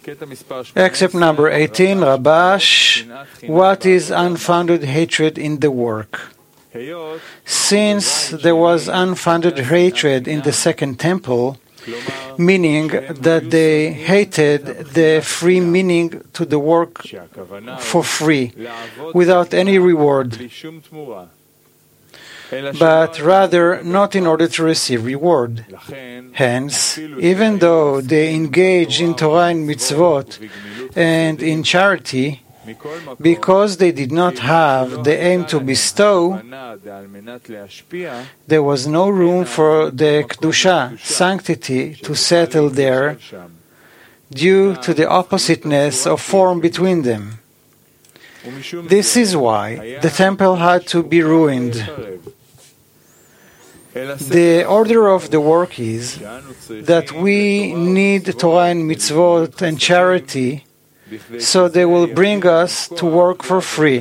Excerpt number 18, Rabash. What is unfounded hatred in the work? Since there was unfounded hatred in the Second Temple, meaning that they hated the free meaning to the work for free, without any reward, but rather not in order to receive reward. Hence, even though they engage in Torah and mitzvot and in charity, because they did not have the aim to bestow, there was no room for the Kedusha, sanctity, to settle there due to the oppositeness of form between them. This is why the temple had to be ruined. The order of the work is that we need Torah and mitzvot and charity, so they will bring us to work for free.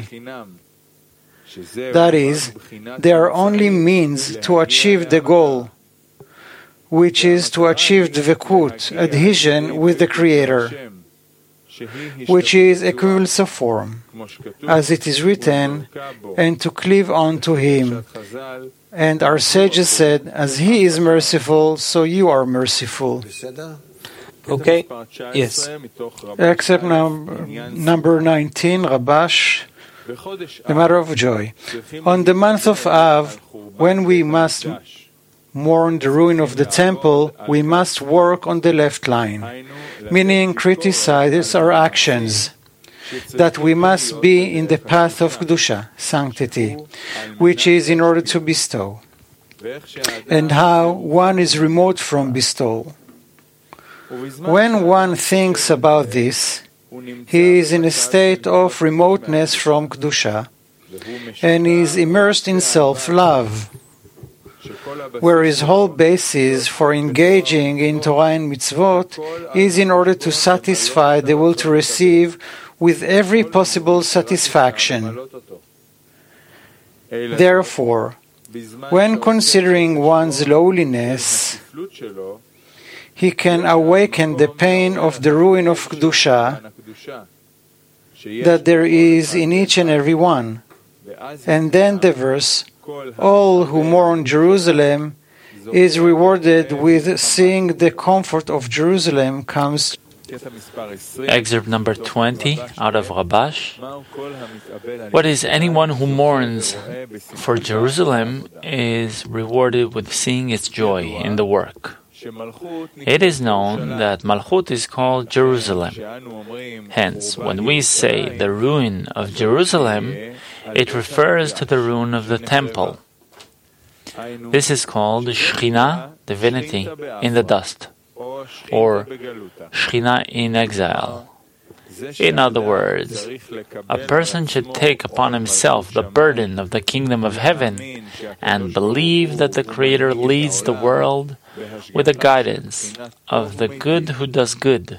That is, they are only means to achieve the goal, which is to achieve dvekut, adhesion with the Creator, which is equivalence of form, as it is written, and to cleave on to Him. And our sages said, as He is merciful, so you are merciful. Okay, yes. Except number 19, Rabash, the matter of joy. On the month of Av, when we must mourn the ruin of the temple, we must work on the left line, meaning criticize our actions, that we must be in the path of Kedusha, sanctity, which is in order to bestow, and how one is remote from bestowal. When one thinks about this, he is in a state of remoteness from Kedusha and is immersed in self-love, where his whole basis for engaging in Torah and mitzvot is in order to satisfy the will to receive with every possible satisfaction. Therefore, when considering one's lowliness, he can awaken the pain of the ruin of Kedusha that there is in each and every one. And then the verse, all who mourn Jerusalem is rewarded with seeing the comfort of Jerusalem comes. Excerpt number 20 out of Rabash. What is anyone who mourns for Jerusalem is rewarded with seeing its joy in the work. It is known that Malchut is called Jerusalem. Hence, when we say the ruin of Jerusalem, it refers to the ruin of the temple. This is called Shekhinah, divinity, in the dust, or Shekhinah in exile. In other words, a person should take upon himself the burden of the kingdom of heaven and believe that the Creator leads the world with the guidance of the good who does good,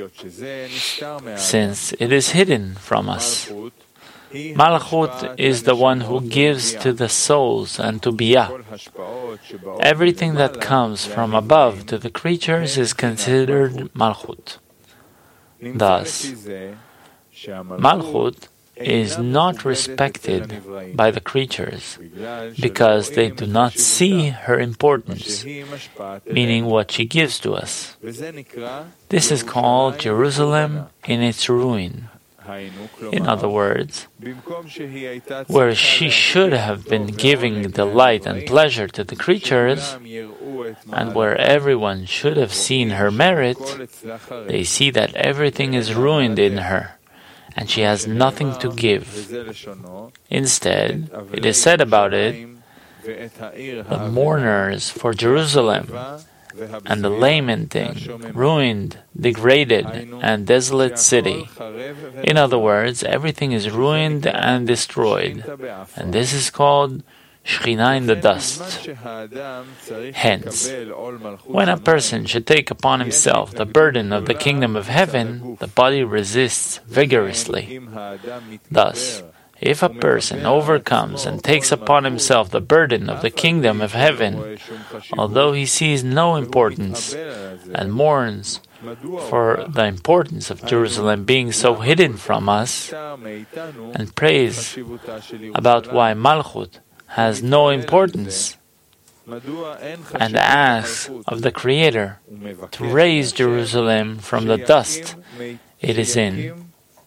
since it is hidden from us. Malchut is the one who gives to the souls and to Biyah. Everything that comes from above to the creatures is considered Malchut. Thus, Malchut is not respected by the creatures because they do not see her importance, meaning what she gives to us. This is called Jerusalem in its ruin. In other words, where she should have been giving delight and pleasure to the creatures, and where everyone should have seen her merit, they see that everything is ruined in her, and she has nothing to give. Instead, it is said about it, the mourners for Jerusalem, and the lamenting, ruined, degraded, and desolate city. In other words, everything is ruined and destroyed, and this is called Shekhinah in the dust. Hence, when a person should take upon himself the burden of the kingdom of heaven, the body resists vigorously. Thus, if a person overcomes and takes upon himself the burden of the kingdom of heaven, although he sees no importance and mourns for the importance of Jerusalem being so hidden from us, and prays about why Malchut has no importance, and asks of the Creator to raise Jerusalem from the dust it is in,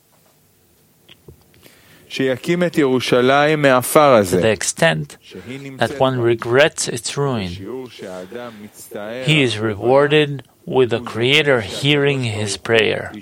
to the extent that one regrets its ruin. He is rewarded with the Creator hearing his prayer.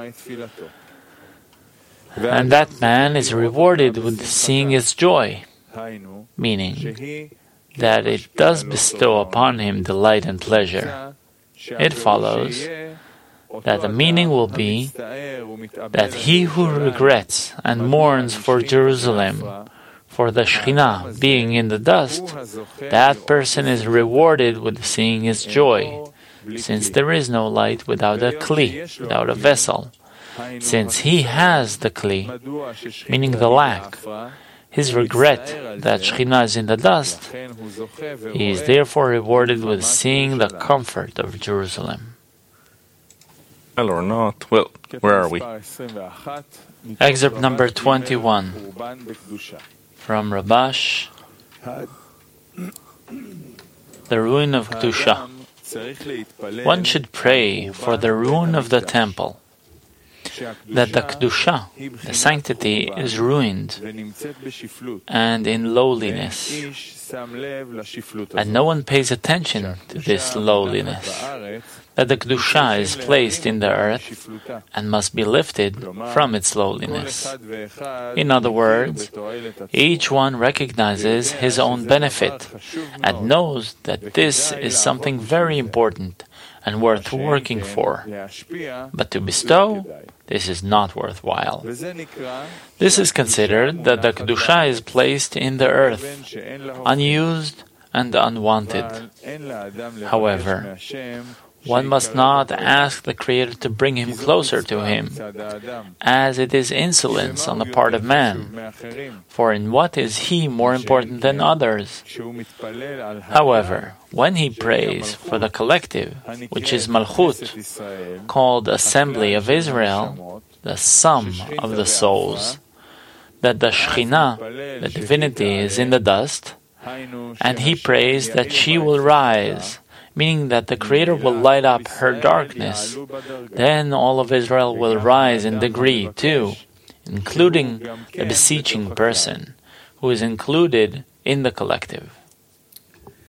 And that man is rewarded with seeing its joy, meaning that it does bestow upon him delight and pleasure. It follows that the meaning will be that he who regrets and mourns for Jerusalem, for the Shekhinah being in the dust, that person is rewarded with seeing his joy, since there is no light without a kli, without a vessel. Since he has the kli, meaning the lack, his regret that Shekhinah is in the dust, he is therefore rewarded with seeing the comfort of Jerusalem. Well or not, well, where are we? Excerpt number 21 from Rabash, The Ruin of Kedusha. One should pray for the ruin of the temple, that the Kedusha, the sanctity, is ruined and in lowliness, and no one pays attention to this lowliness, that the Kedusha is placed in the earth and must be lifted from its lowliness. In other words, each one recognizes his own benefit and knows that this is something very important and worth working for. But to bestow, this is not worthwhile. This is considered that the Kedusha is placed in the earth, unused and unwanted. However, one must not ask the Creator to bring him closer to him, as it is insolence on the part of man. For in what is he more important than others? However, when he prays for the collective, which is Malchut, called Assembly of Israel, the sum of the souls, that the Shekhinah, the divinity, is in the dust, and he prays that she will rise, meaning that the Creator will light up her darkness, then all of Israel will rise in degree too, including the beseeching person, who is included in the collective.